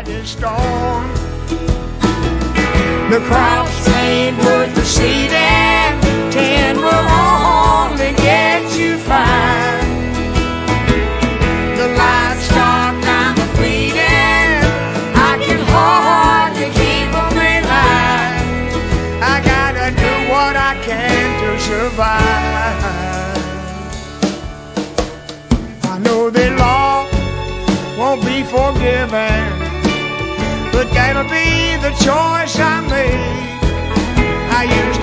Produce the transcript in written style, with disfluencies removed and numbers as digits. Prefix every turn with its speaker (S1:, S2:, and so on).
S1: this storm. The crops ain't worth the seeding, 10 will only get you 5. The livestock I'm feeding, I can hardly keep them in line. I gotta do what I can to survive. I know the law won't be forgiven, but that'll be the choice I made. I used